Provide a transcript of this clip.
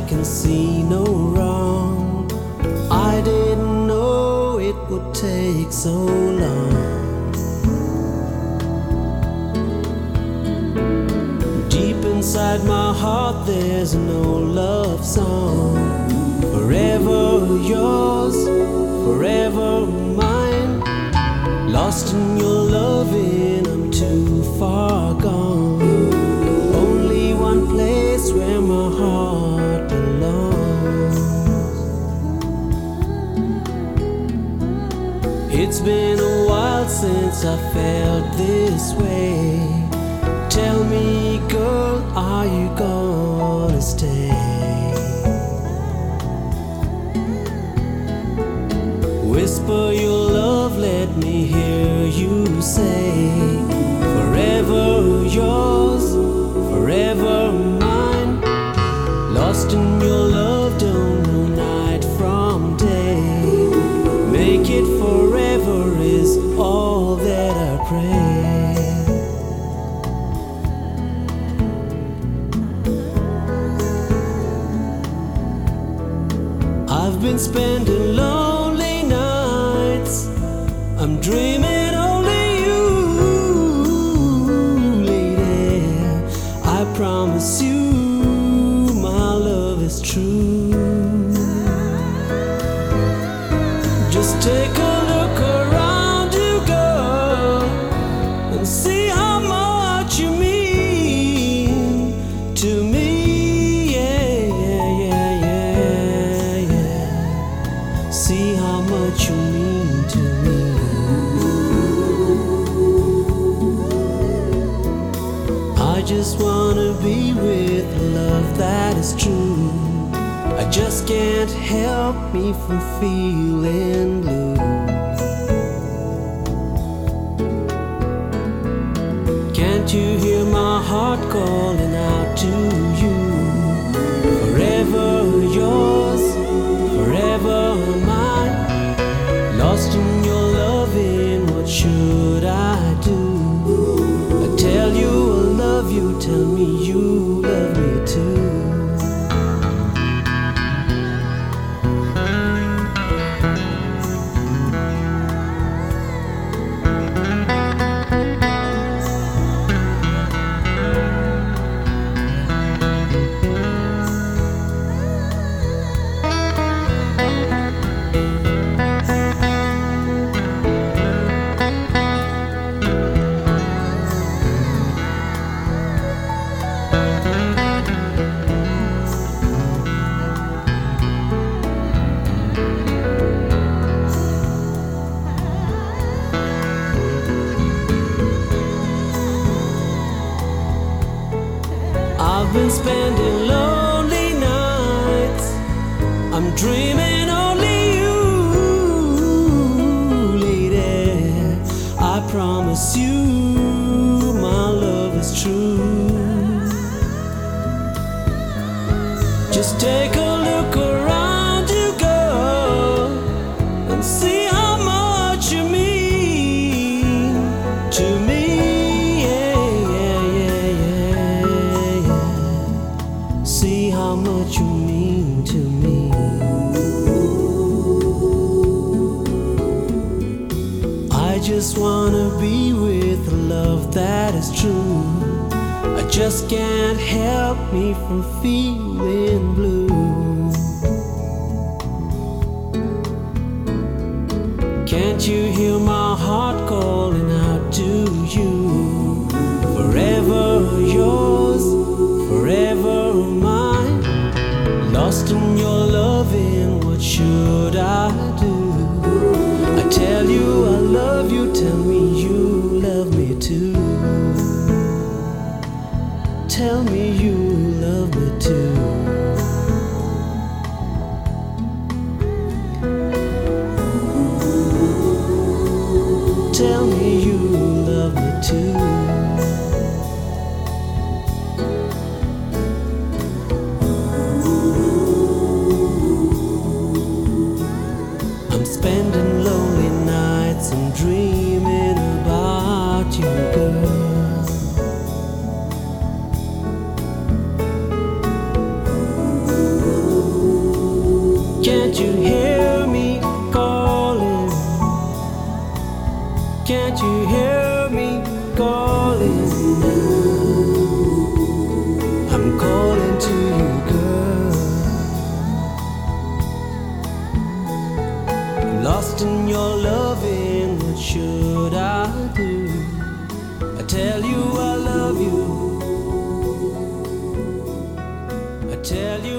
can see no wrong. I didn't know it would take so long. Deep inside my heart there's no love song. Forever yours, forever mine. Lost in your loving, I'm too far gone. Only one place where my heart belongs. It's been a while since I felt this way. Tell me, girl, are you gonna stay? Whisper your love, let me hear you say. Forever yours, forever mine. Lost in your love, don't know night from day. Make it forever is all that I pray. I've been spending lonely nights. I'm dreaming only you, lady. I promise you my love is true. Just take a look around you, girl, and see how much you mean to me. See how much you mean to me. I just wanna be with love that is true. I just can't help me from feeling blue. Can't you hear my heart calling out to you? Forever yours, forever mine. Lost in your loving, what should I do? I tell you I love you, tell me you love me too. I've been spending lonely nights. I'm dreaming only you, lady. I promise you my love is true. Just take a look around you, girl, and see how much you mean to me. See how much you mean to me. I just wanna be with love that is true. I just can't help me from feeling blue. Can't you hear my heart calling out to you? Forever yours, forever mine. Lost in your loving, what should I do? I tell you I love you, tell me you love me too. Tell me you love me too. Tell me you love me too. I'm spending lonely nights and dreaming about you, girl. Can't you hear me calling? Can't you hear me calling now? I'm calling to you, girl. I'm lost in your loving. What should I do? I tell you I love you. I tell you